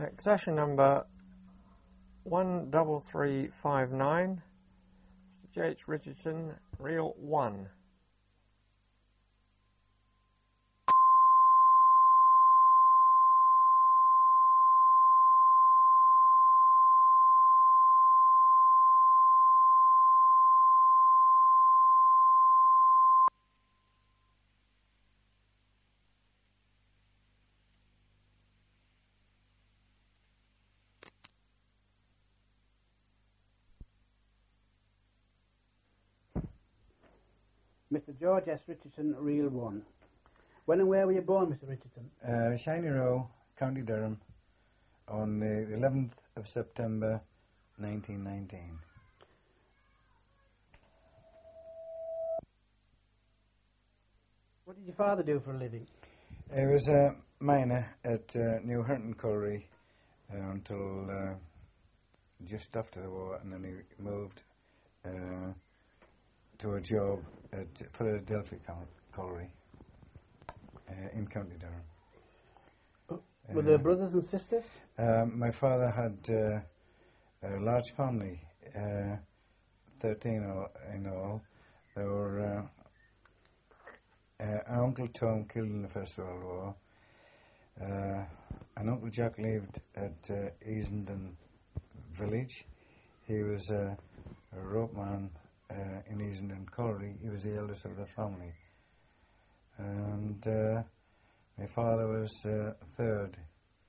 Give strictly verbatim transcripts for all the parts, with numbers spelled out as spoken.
Accession number one double three five nine, J H Richardson, reel one. Mister George S. Richardson, reel one. When and where were you born, Mister Richardson? Uh, Shiny Row, County Durham, on the eleventh of September, nineteen nineteen. What did your father do for a living? He was a miner at uh, New Herton Colliery uh, until uh, just after the war, and then he moved uh, to a job at Philadelphia Colliery uh, in County Durham. Oh, were there brothers and sisters? Uh, my father had uh, a large family, uh, thirteen in all. There were uh, uh, an Uncle Tom killed in the First World War, uh, and Uncle Jack lived at uh, Easenden Village. He was uh, a rope man uh, in Easenden Colliery. He was the eldest of the family. And uh, my father was uh, third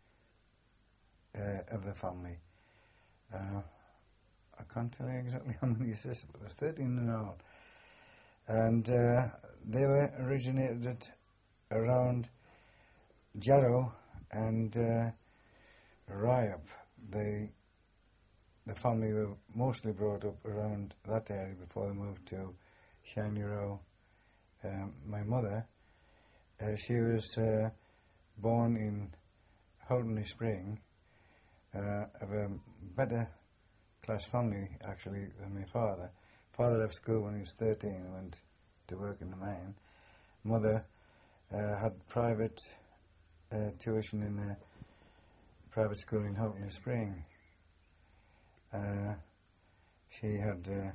uh, of the family. Uh, I can't tell you exactly how many sisters, but there's thirteen in all. And uh, they were originated around Jarrow and uh, Ryop. They, the family were mostly brought up around that area before they moved to Shiny Row. Um, my mother, uh, she was uh, born in Houghtonley Spring, uh, of a better class family actually than my father. Father left school when he was thirteen and went to work in the mine. Mother uh, had private uh, tuition in a private school in Houghtonley Spring. Uh, she had uh,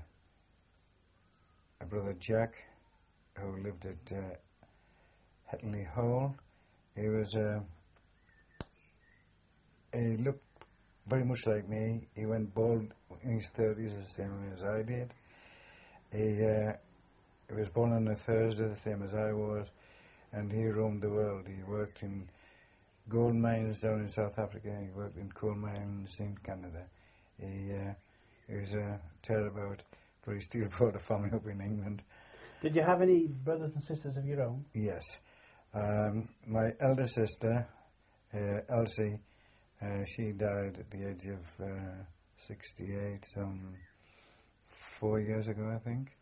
a brother Jack who lived at uh, Hetley Hole. He was uh, he looked very much like me. He went bald in his thirties, the same as I did. He, uh, he was born on a Thursday, the same as I was, and he roamed the world. He worked in gold mines down in South Africa. He worked in coal mines in Canada. He, uh, he was a tearabout, for he still brought a family up in England. Did you have any brothers and sisters of your own? Yes. Um, my elder sister, uh, Elsie, uh, she died at the age of uh, sixty-eight, some four years ago, I think.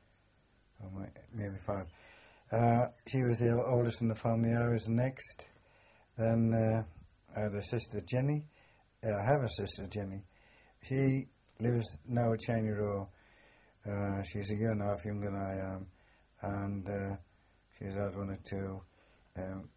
Or maybe five. Uh, she was the oldest in the family. I was next. Then uh, I had a sister, Jenny. Uh, I have a sister, Jenny. She lives now at Shiny Row. Uh, she's a year and a half younger than I am. And uh, she's had one or two um,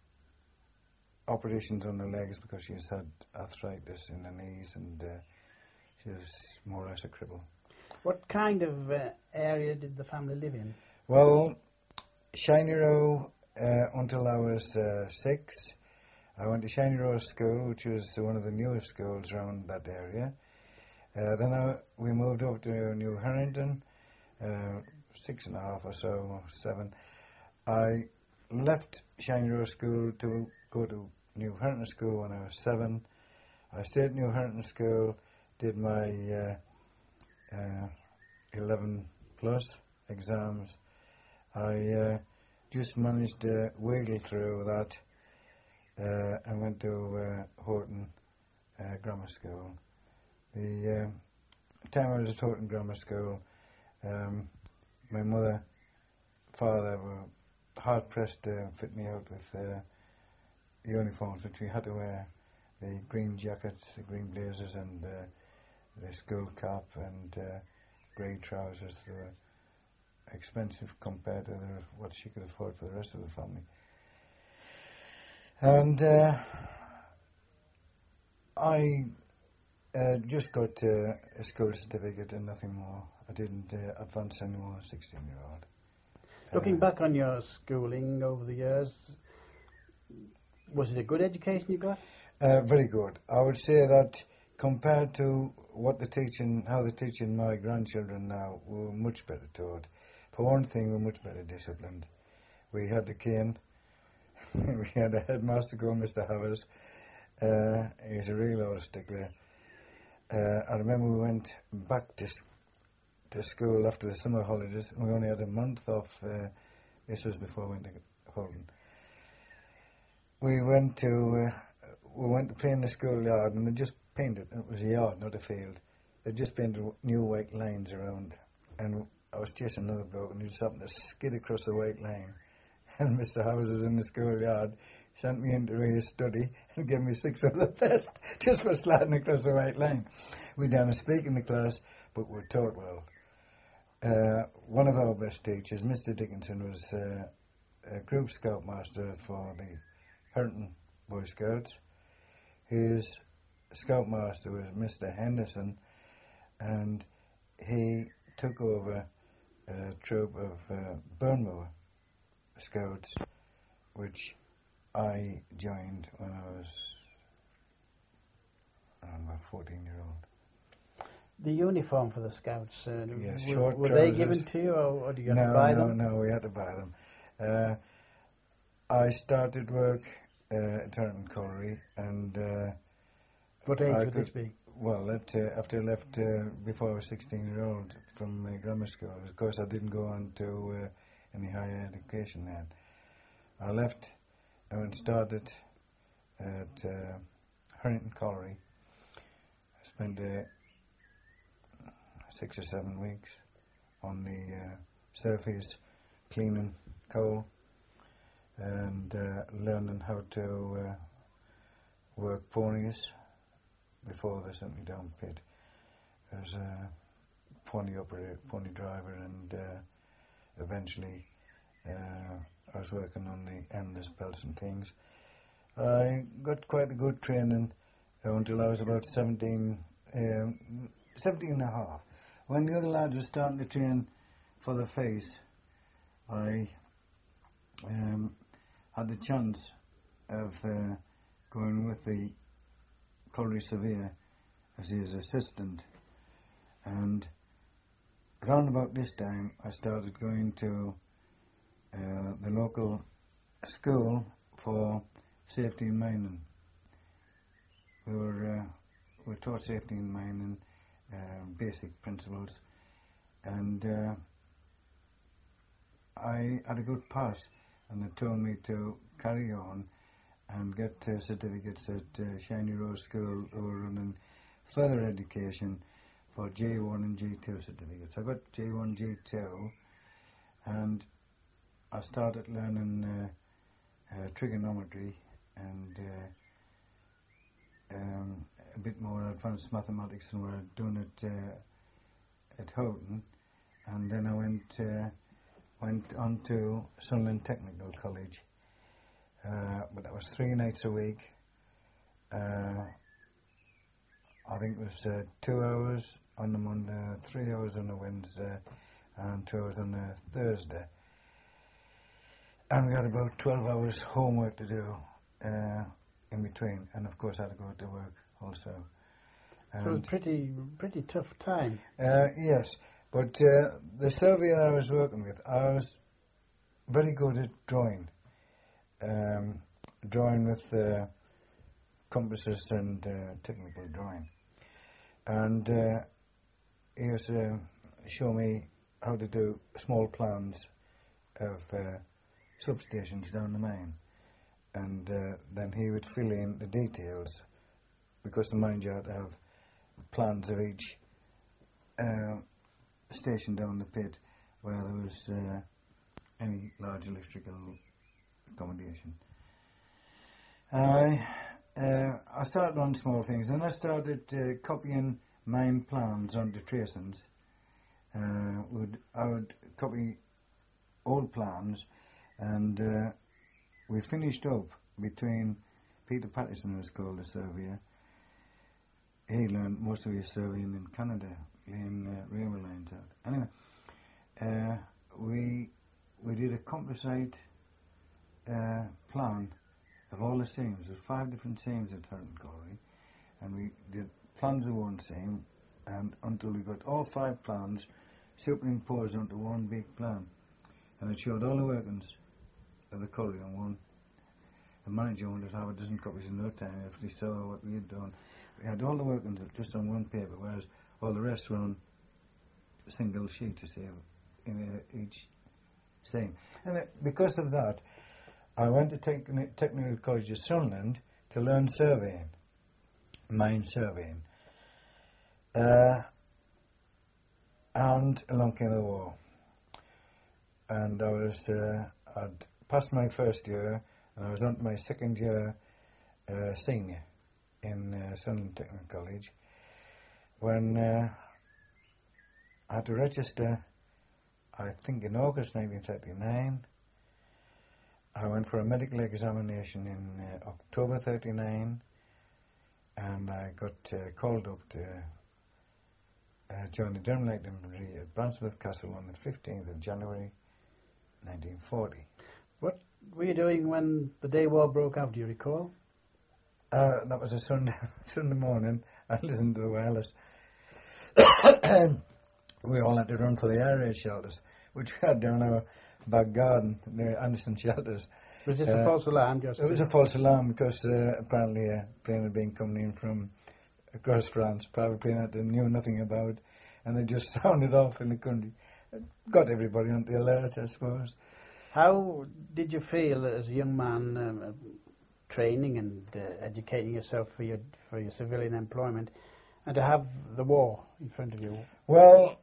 operations on her legs because she's had arthritis in her knees, and uh, she's more or less a cripple. What kind of uh, area did the family live in? Well, Shiny Row uh, until I was uh, six. I went to Shiny Row School, which was one of the newest schools around that area. Uh, then I, we moved over to New Harrington, uh, six and a half or so, seven. I left Shiny Row School to go to New Harrington School when I was seven. I stayed at New Harrington School, did my uh, uh, eleven plus exams. I uh, just managed to wiggle through that uh, and went to uh, Horton uh, Grammar School. The uh, time I was at Horton Grammar School, um, my mother, father were hard pressed to fit me out with uh, uniforms which we had to wear, the green jackets, the green blazers, and uh, the school cap and uh, grey trousers. They were expensive compared to the, what she could afford for the rest of the family. And uh, I uh, just got uh, a school certificate and nothing more. I didn't uh, advance anymore, sixteen-year-old. Looking Uh, back on your schooling over the years, was it a good education you got? Uh, very good. I would say that compared to what the teaching, how the teaching my grandchildren now, we were much better taught. For one thing, we were much better disciplined. We had the cane. We had a headmaster called Mister Havers. Uh, he's a real old stickler. Uh, I remember we went back to to school after the summer holidays. We only had a month off. Uh, this was before we went to Holden. We went to uh, we went to play in the schoolyard, and they just painted. It was a yard, not a field. They just painted new white lines around, and I was chasing another bloke, and he just happened to skid across the white line. And Mister Howes was in the schoolyard, sent me into his study and gave me six of the best just for sliding across the white line. We didn't speak in the class, but we were taught well. Uh, one of our best teachers, Mister Dickinson, was uh, a group scoutmaster for the Herton Boy Scouts. His scoutmaster was Mister Henderson, and he took over a troop of uh, Burnmoor Scouts, which I joined when I was around about fourteen year old. The uniform for the Scouts, uh, Yes, were, short were they trousers. given to you, or, or did you have no, to buy no, them? No, we had to buy them. Uh, I started work uh, at Herton Colliery, and uh, What age I would could- this be? well, that, uh, after I left uh, before I was sixteen year old from uh, grammar school. Of course, I didn't go on to uh, any higher education then. I left and started at uh, Herton Colliery. I spent uh, six or seven weeks on the uh, surface cleaning coal and uh, learning how to uh, work ponies before they sent me down pit. As a pony operator, pony driver, and uh, eventually uh, I was working on the endless belts and things. I got quite a good training uh, until I was about seventeen, um, seventeen and a half. When the other lads were starting to train for the face, I um, had the chance of uh, going with the Colliery Surveyor as his assistant, and round about this time I started going to uh, the local school for safety in mining. We were uh, we were taught safety in mining, uh, basic principles, and uh, I had a good pass, and they told me to carry on and get uh, certificates at uh, Shiny Rose School, who were running further education for J one and J two certificates. I got J one, J two, and I started learning uh, uh, trigonometry and uh, um, a bit more advanced mathematics than what I'd done at uh, at Houghton, and then I went uh, went on to Sunderland Technical College. Uh, but that was three nights a week. Uh, I think it was uh, two hours on the Monday, three hours on the Wednesday, and two hours on the Thursday. And we had about twelve hours homework to do uh, in between, and of course I had to go to work also. So it was pretty, pretty tough time. Uh, yes, but uh, the surveyor I was working with, I was very good at drawing. Um, drawing with uh, compasses and uh, technical drawing. And uh, he used to show me how to do small plans of uh, substations down the mine. And uh, then he would fill in the details, because the mine had to have plans of each uh, station down the pit where there was uh, any large electrical accommodation. I uh, I started on small things, and I started uh, copying mine plans onto tracings. Uh, would I would copy old plans, and uh, we finished up between Peter Patterson, was called the surveyor, he learned most of his surveying in Canada, laying uh, railway lines out. Anyway, uh, we we did a composite uh, plan of all the seams. There's five different seams at Hurton Colliery, and we did plans of one seam, and until we got all five plans superimposed onto one big plan, and it showed all the workings of the colliery on one. The manager wanted to have a dozen copies in no time if they saw what we had done. We had all the workings just on one paper, whereas all the rest were on a single sheet to say in a, each seam. And uh, because of that, I went to Techni- Technical College of Sunderland to learn surveying, mine surveying. Uh, and along came the war. And I was, uh, I'd passed my first year, and I was on to my second year uh, senior in uh, Sunderland Technical College, when uh, I had to register, I think in August nineteen thirty-nine. I went for a medical examination in uh, October thirty-nine, and I got uh, called up to uh, join the General Infantry at Bransmouth Castle on the fifteenth of January nineteen forty. What were you doing when the day war broke out, do you recall? Uh, that was a Sunday, Sunday morning. I listened to the wireless. We all had to run for the air raid shelters, which we had down our back garden, the Anderson shelters. Was this Uh, a false alarm? Just It was a false alarm because uh, apparently a plane had been coming in from across France, private plane that they knew nothing about, and they just sounded off in the country. It got everybody on the alert, I suppose. How did you feel as a young man, um, training and uh, educating yourself for your for your civilian employment, and to have the war in front of you? Well,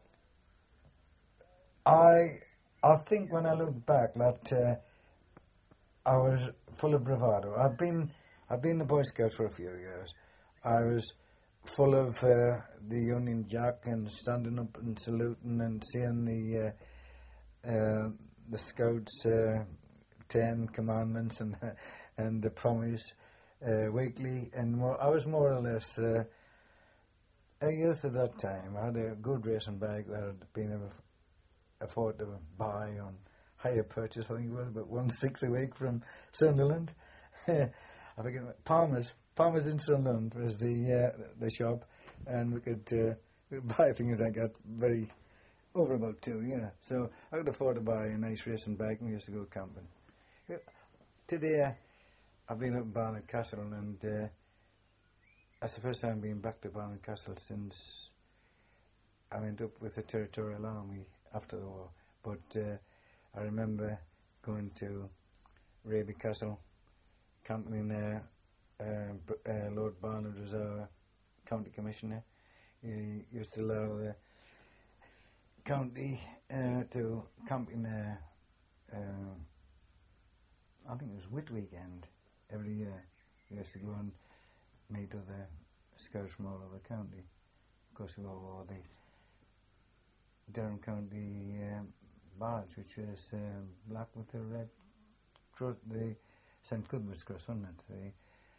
I I think when I look back that uh, I was full of bravado. I've been I've been the Boy Scout for a few years. I was full of uh, the Union Jack and standing up and saluting and seeing the uh, uh, the Scouts uh, Ten Commandments and and the Promise uh, weekly, and more, I was more or less uh, a youth at that time. I had a good racing bike that had been able to afford to buy on hire purchase. I think it was about one six a week from Sunderland. I think it, Palmer's Palmer's in Sunderland was the uh, the shop, and we could uh, we could buy things like that very over about two. Yeah, so I could afford to buy a nice racing bike, and we used to go camping. Yeah. Today, uh, I've been up in Barnard Castle, and uh, that's the first time I've been back to Barnard Castle since I went up with the Territorial Army after the war. But uh, I remember going to Raby Castle, camping in there. Uh, B- uh, Lord Barnard was our county commissioner. He used to allow the county uh, to camp in there. Uh, I think it was Whit Weekend every year. We used to go and meet other scouts from all over the county. Of course, we all wore the Durham County um, badge, which was um, black with the red cross, the Saint Cuthbert's cross on it. The,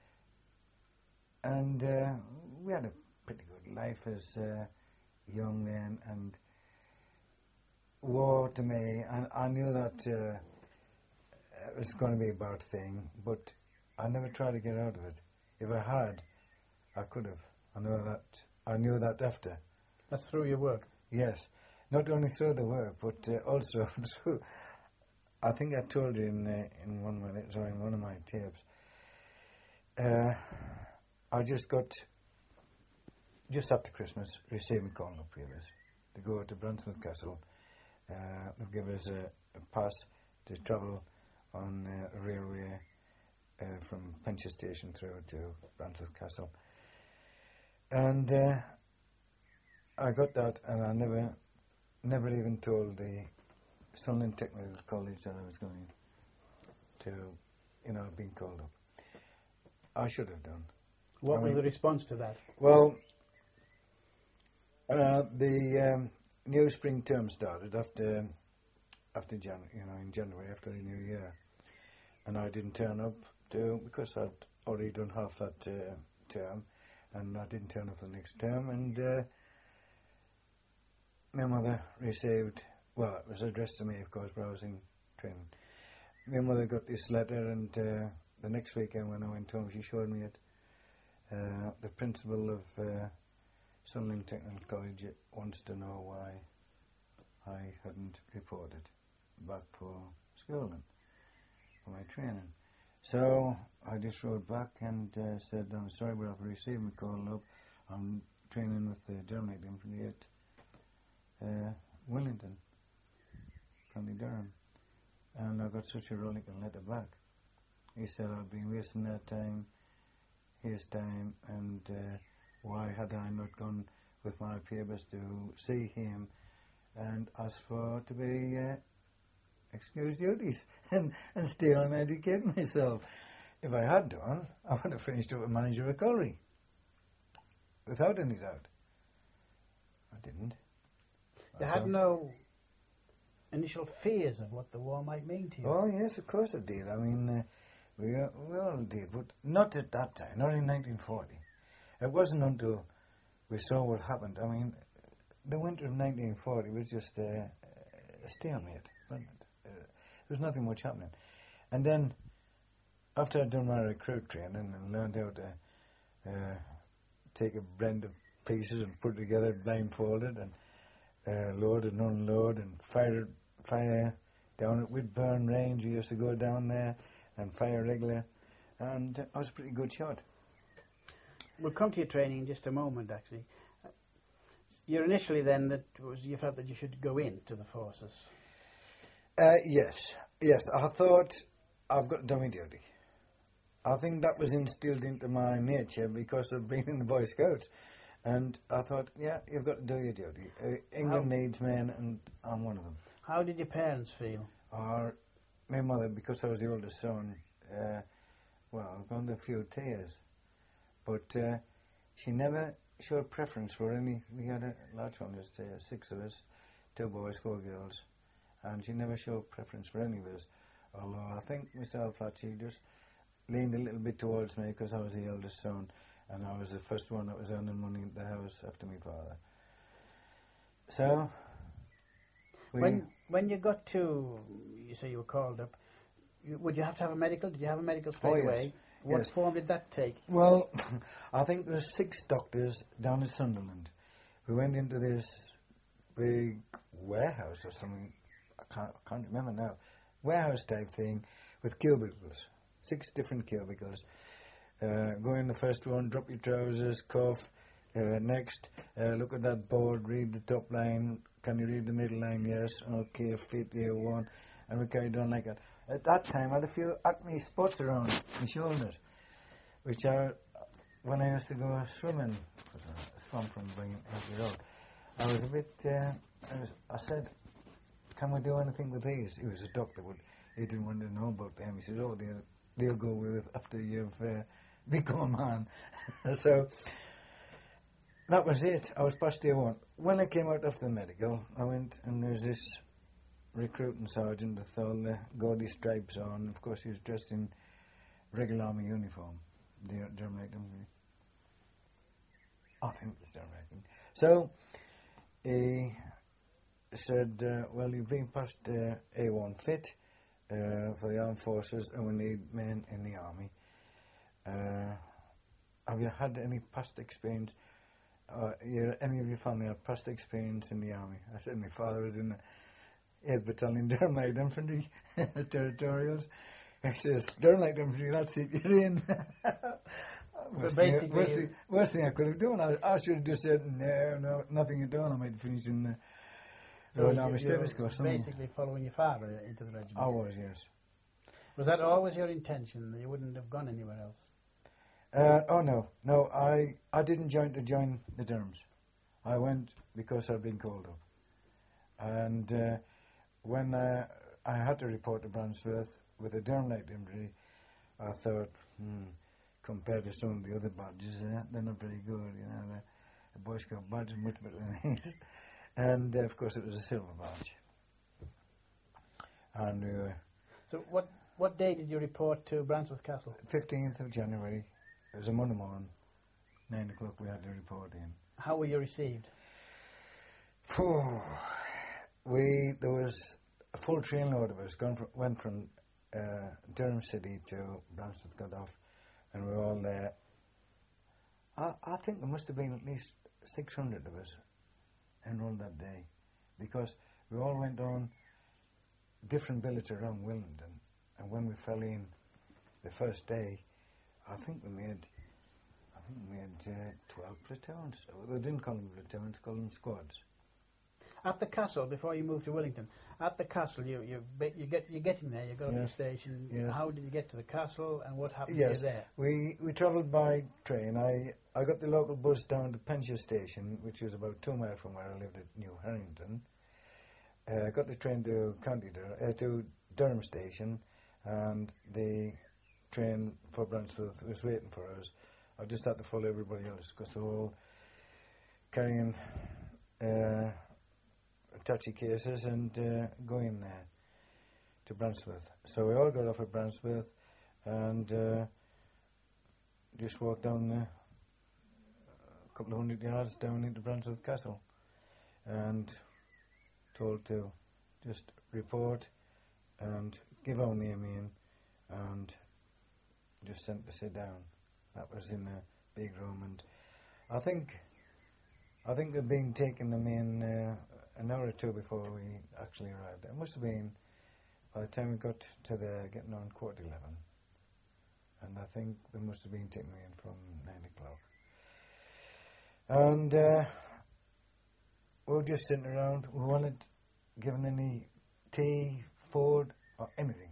and uh, we had a pretty good life as uh, young then, and war to me, and I knew that uh, it was going to be a bad thing, but I never tried to get out of it. If I had, I could have. I know that. I knew that after. That's through your work. Yes, not only through the work, but uh, also through. I think I told you in uh, in one of my sorry, in one of my tapes. Uh, I just got just after Christmas receiving call up here to go to Bransmouth Castle. Uh, they've given us a, a pass to travel on uh, a railway uh, from Penshurst Station through to Bransmouth Castle. And uh, I got that, and I never, never even told the Sunderland Technical College that I was going to, you know, being called up. I should have done. What I was mean, the response to that? Well, uh, the um, new spring term started after after Jan, you know, in January after the New Year, and I didn't turn up to because I'd already done half that uh, term, and I didn't turn up for the next term, and uh, my mother received, well, it was addressed to me, of course, but I was in training. My mother got this letter, and uh, the next weekend when I went home, she showed me it. Uh, the principal of uh, Sunderland Technical College wants to know why I hadn't reported back for schooling, for my training. So I just wrote back and uh, said, I'm sorry, but I've received my call up. I'm training with the German Infantry at uh, Wellington, County Durham. And I got such a rollicking letter back. He said I'd been wasting their time, his time, and uh, why had I not gone with my papers to see him and ask for to be uh, excused duties and, and stay on educating myself. If I had done, I would have finished up as manager of a colliery, without any doubt. I didn't. You I had thought, no initial fears of what the war might mean to you? Oh yes, of course I did. I mean, uh, we, uh, we all did, but not at that time, not in nineteen forty. It wasn't until we saw what happened. I mean, the winter of nineteen forty was just uh, a stalemate, wasn't it? Uh, there was nothing much happening. And then, after I'd done my recruit training and learned how to uh, take a blend of pieces and put it together blindfolded and uh, load and unload and fire fire down at Whitburn Range. We used to go down there and fire regular, and I was a pretty good shot. We'll come to your training in just a moment, actually. You initially then, that was you felt that you should go into the forces. Uh, yes, yes. I thought I've got dummy duty. I think that was instilled into my nature because of being in the Boy Scouts. And I thought, yeah, you've got to do your duty. Uh, England How? needs men, and I'm one of them. How did your parents feel? Or my mother, because I was the oldest son, uh, well, I've gone through a few tears. But uh, she never showed preference for any. We had a large one, there's uh, six of us, two boys, four girls, and she never showed preference for any of us. Although I think myself that she just leaned a little bit towards me because I was the eldest son, and I was the first one that was earning money at the house after my father. So, we When when you got to, you say you were called up, you, would you have to have a medical? Did you have a medical straight Oh, yes. away? What Yes. form did that take? Well, I think there were six doctors down in Sunderland. We went into this big warehouse or something, I can't, I can't remember now, warehouse type thing with cubicles, six different cubicles. Uh, go in the first one, drop your trousers, cough. Uh, next, uh, look at that board, read the top line. Can you read the middle line? Yes. Okay, fit year one. And we carried on like that. At that time, I had a few acne spots around my shoulders, which I, when I used to go swimming, I swam from Bring Hinckley Road, I was a bit, uh, I, was, I said, can we do anything with these? He was a doctor, but he didn't want to know about them. He said, oh, they'll, they'll go with after you've uh, become a man. So, that was it. I was past year one. When I came out after the medical, I went and there was this recruiting sergeant with all the gaudy stripes on. Of course, he was dressed in regular army uniform, the German Infantry. I think it was German Infantry. So, he said, uh, well, you've been past uh, A one fit uh, for the armed forces and we need men in the army. Uh, have you had any past experience? Uh, you, any of your family had past experience in the army? I said, my father was in the eighth Battalion Durham Light Infantry Territorials. He says, Durham Light Infantry, that's it, you're in. worst, basically thing, worst, thing, worst thing I could have done, I, I should have just said, no, no, nothing at all. I might finish in the So Royal you- Army you're Service Corps. something. basically following your father into the regiment. I was, yes. Was that always your intention, that you wouldn't have gone anywhere else? Uh, oh no, no, I, I didn't join to join the Durhams. I went because I'd been called up. And uh, when uh, I had to report to Brownsworth with the Durham Light Infantry, I thought, hmm, compared to some of the other badges, uh, they're not very good, you know. The, the Boy Scout badge is much better than these. And uh, of course it was a silver badge. And uh, So what what day did you report to Brownsworth Castle? fifteenth of January, it was a Monday morning. nine o'clock we had to report in. How were you received? Phew. We, there was a full trainload of us gone from, went from uh, Durham City to Bransworth, got off, and we were all there. I, I think there must have been at least six hundred of us enrolled that day, because we all went on different billets around Willingdon, and when we fell in the first day, I think we made, I think we made uh, twelve platoons. They didn't call them platoons, call them squads. At the castle, before you moved to Wellington, at the castle, you you you get you're getting there. You go to the Yes. station. Yes. How did you get to the castle, and what happened Yes, to you there? we we travelled by train. I I got the local bus down to Penshire Station, which is about two miles from where I lived at New Harrington. Uh, got the train to County Dur- uh, to Durham Station, and the train for Bransworth was waiting for us. I just had to follow everybody else because they're all carrying uh, touchy cases and uh, going there to Bransworth. So we all got off at Bransworth and uh, just walked down uh, a couple of hundred yards down into Bransworth Castle, and told to just report and give our name in and just sent to sit down. That was in a big room, and I think I think they'd been taking them in uh, an hour or two before we actually arrived. It must have been by the time we got to there, getting on quarter to eleven, and I think they must have been taking me in from nine o'clock. And uh, we were just sitting around. We weren't given any tea, food, or anything.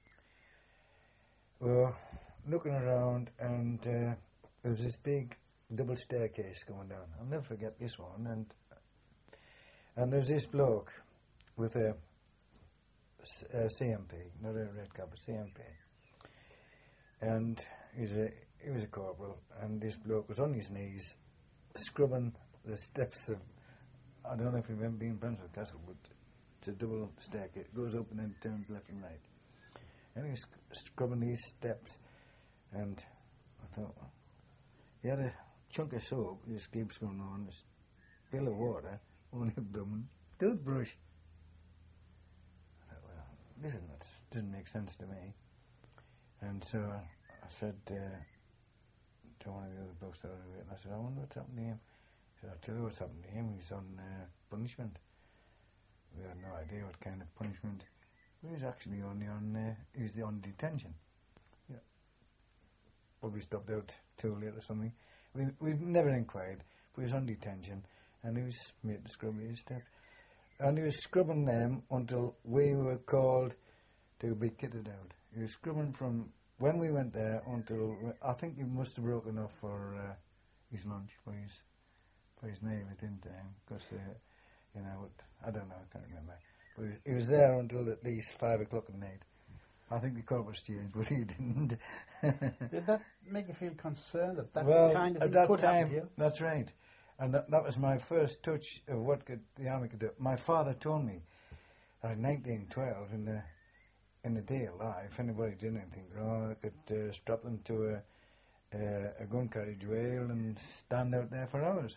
We were looking around, and uh, there was this big double staircase going down. I'll never forget this one. And and there's this bloke with a, a C M P, not a red cap, a C M P. And he's a he was a corporal, and this bloke was on his knees, scrubbing the steps of. I don't know if you've ever been in Bransworth Castle, but it's a double staircase. It goes up and then turns left and right. And he was scrubbing these steps, and I thought, well, he had a chunk of soap, he just keeps going on, this pail of water, only a blooming toothbrush. I thought, well, this is not, doesn't make sense to me. And so I said uh, to one of the other blokes that I was with, I said, I wonder what's happened to him. He said, I'll tell you what's happened to him, he's on uh, punishment. We had no idea what kind of punishment. He was actually only on, uh, he was on detention. Yeah. Probably stopped out too late or something. We we never inquired, but he was on detention, and he was made to scrub his steps. And he was scrubbing them until we were called to be kitted out. He was scrubbing from when we went there until, I think he must have broken off for uh, his lunch, for his for his meal at dinner time, because, uh, you know, I don't know, I can't remember. But he was there until at least five o'clock at night. I think the corporals changed, but he didn't. Did that make you feel concerned that that well, kind of at thing that could happen time, to you? that's right. And that, that was my first touch of what could, the army could do. My father told me that in nineteen twelve, in the in the day of life, if anybody did anything wrong, they could uh, strap them to a, uh, a gun carriage rail and stand out there for hours.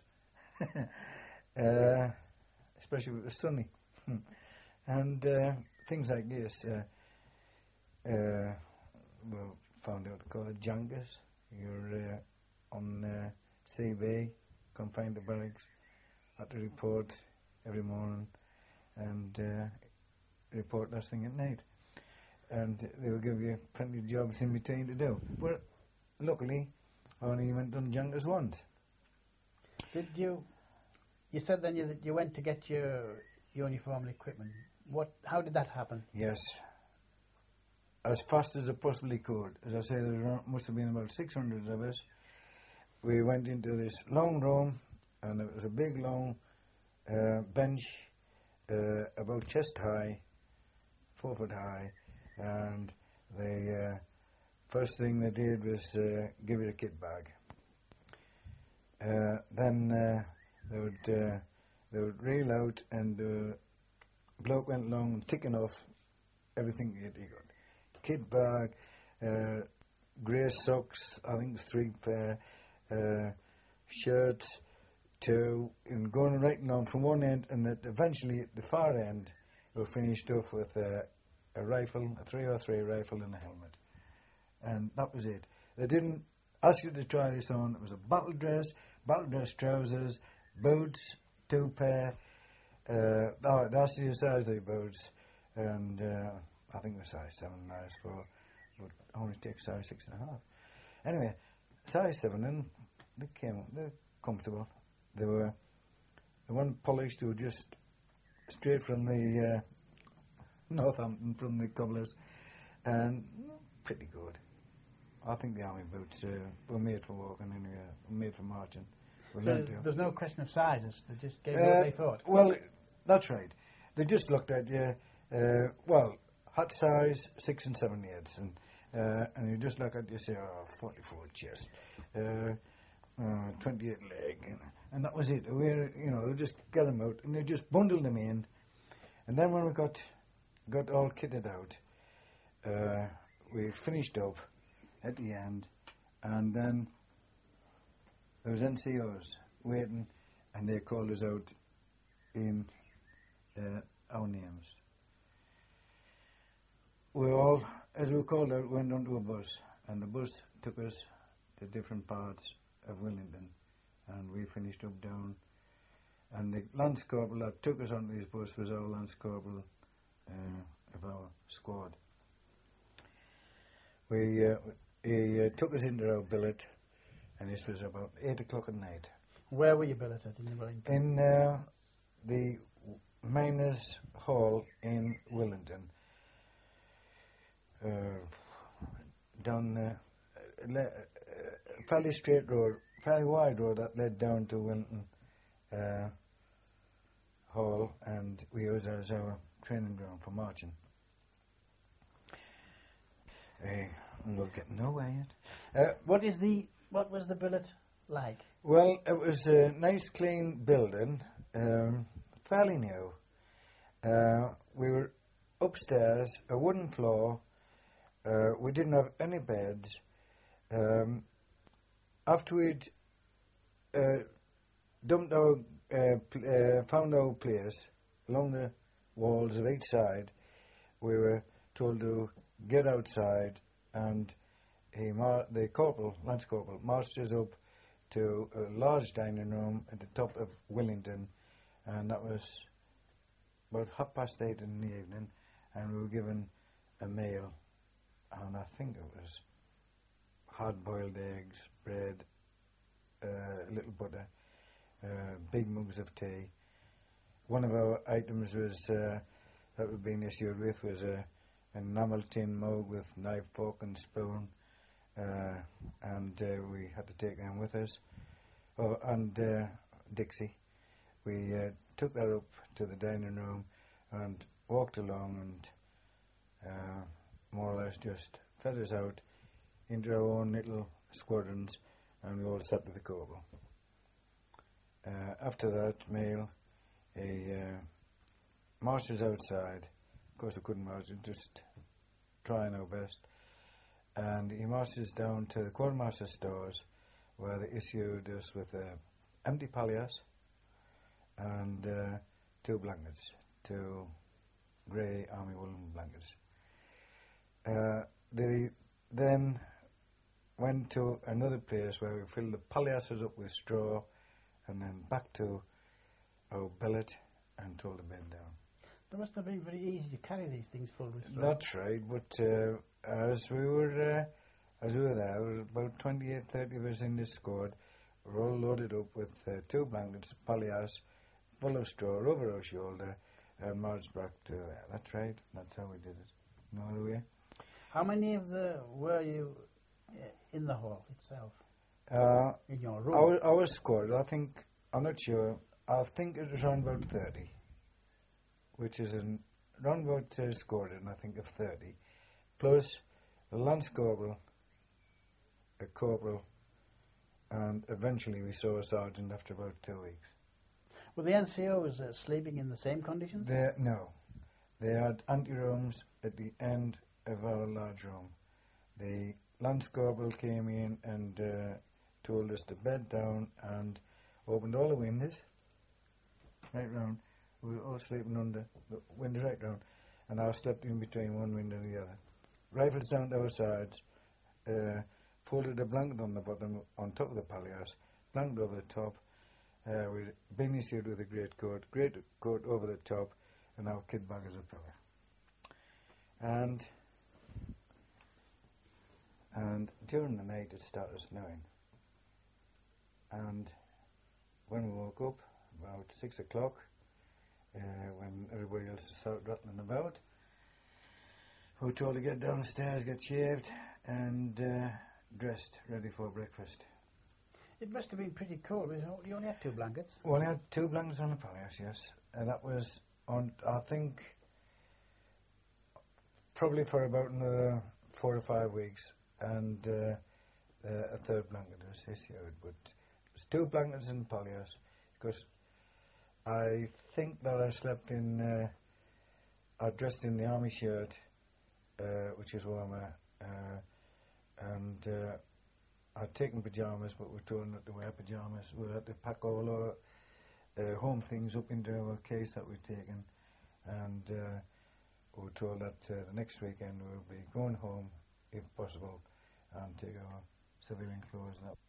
uh, especially if it was sunny. And uh, things like this, uh, uh, we found out to call it Jangas. You're uh, on uh, C B, confined to barracks, had to report every morning and uh, report last thing at night. And they will give you plenty of jobs in between to do. But luckily, I only went on Jangas once. Did you? You said then you, that you went to get your uniform and equipment. What? How did that happen? Yes. As fast as I possibly could. As I say, there must have been about six hundred of us. We went into this long room, and it was a big, long uh, bench, uh, about chest high, four foot high, and the uh, first thing they did was uh, give you a kit bag. Uh, then uh, they would uh, they would reel out, and the uh, bloke went along ticking off everything he got. Kit bag, uh, grey socks, I think three pair, uh, shirts, to and going right along from one end, and that eventually at the far end, we were finished off with a, a rifle, a three oh three rifle and a helmet. And that was it. They didn't ask you to try this on. It was a battle dress, battle dress trousers, boots, two pair. Uh, oh, that's the size of the boots. And uh, I think it was size seven, size four. But I only take size six and a half. Anyway, size seven, and they came, they're comfortable. They were, they weren't polished, they were just straight from the uh, Northampton, from the cobblers, and pretty good. I think the army boots uh, were made for walking anyway, made for marching. We So learned to. there's no question of sizes, they just gave you Uh, what they thought. Well, that's right. They just looked at you, uh, well, hat size, six and seven eighths, and uh, and you just look at you say, oh, forty-four chest, uh, uh, twenty-eight leg, and, and that was it. We, you know, they just get them out, and they just bundled them in, and then when we got got all kitted out, uh, we finished up at the end, and then there was N C Os waiting, and they called us out in uh, our names. We all, as we were called out, went onto a bus, and the bus took us to different parts of Wellington, and we finished up down, and the Lance Corporal that took us onto this bus was our Lance Corporal uh, of our squad. We, uh, he uh, took us into our billet, and this was about eight o'clock at night. Where were you billeted in Wellington? In uh, the Miners' Hall in Wellington. Uh, down uh, le- uh, fairly straight road, fairly wide road that led down to Wellington uh, Hall, and we used it as our training ground for marching. Uh, and we're getting nowhere yet. Uh, What is the what was the billet like? Well, it was a nice, clean building, um, fairly new. Uh, we were upstairs, a wooden floor. Uh, we didn't have any beds. Um, after we'd uh, dumped our, uh, pl- uh, found our place along the walls of each side, we were told to get outside, and he mar- the corporal, Lance Corporal, marched us up to a large dining room at the top of Wellington, and that was about half past eight in the evening, and we were given a meal, and I think it was hard-boiled eggs, bread, uh, a little butter, uh, big mugs of tea. One of our items was uh, that we'd been issued with was a an enamel tin mug with knife, fork and spoon, uh, and uh, we had to take them with us. Oh, and uh, Dixie. We uh, took that up to the dining room and walked along, and uh, more or less just fed us out into our own little squadrons, and we all sat with the corporal. Uh, after that meal, he uh, marched us outside. Of course, we couldn't march, just trying our best. And he marched us down to the quartermaster stores, where they issued us with uh, empty palliasse and uh, two blankets, two grey army woolen blankets. Uh, they then went to another place where we filled the palliasses up with straw, and then back to our billet and told the bed down. It must have been very easy to carry these things full with straw. That's right, but uh, as we were uh, as we were there, there were about twenty-eight, thirty of us in this squad. We were all loaded up with uh, two blankets, palliasse, full of straw over our shoulder, and marched back to there. That's right, that's how we did it. No other way. How many of the were you uh, in the hall itself? Uh, In your room? our, our squad, I think, I'm not sure, I think it was around about thirty, which is an, around about uh, squadron, I think, of thirty, plus a lance corporal, a corporal, and eventually we saw a sergeant after about two weeks. Were the N C Os uh, sleeping in the same conditions? They, no, they had anterooms at the end of our large room. The lance corporal came in and uh, told us to bed down and opened all the windows right round. We were all sleeping under the window right round, and I slept in between one window and the other. Rifles down to our sides, uh, folded a blanket on the bottom, on top of the palliasse, blanket over the top, uh, with beanie suit with a great coat, great coat over the top, and our kit bag as a pillow. And and during the night it started snowing. And when we woke up, about six o'clock, uh, when everybody else started rattling about, we were told to get downstairs, get shaved, and uh, dressed, ready for breakfast. It must have been pretty cold. You only had two blankets. We only had two blankets on the palliasse, yes. And that was on, I think, probably for about another four or five weeks. And uh, uh, a third blanket was issued. But it was two blankets in palliasse, because I think that I slept in, uh, I dressed in the army shirt, uh, which is warmer, uh, and uh, I'd taken pyjamas, but we were told not to wear pyjamas. We had to pack all our uh, home things up into our case that we'd taken, and uh, we were told that uh, the next weekend we would be going home, if possible, and take our civilian clothes. And that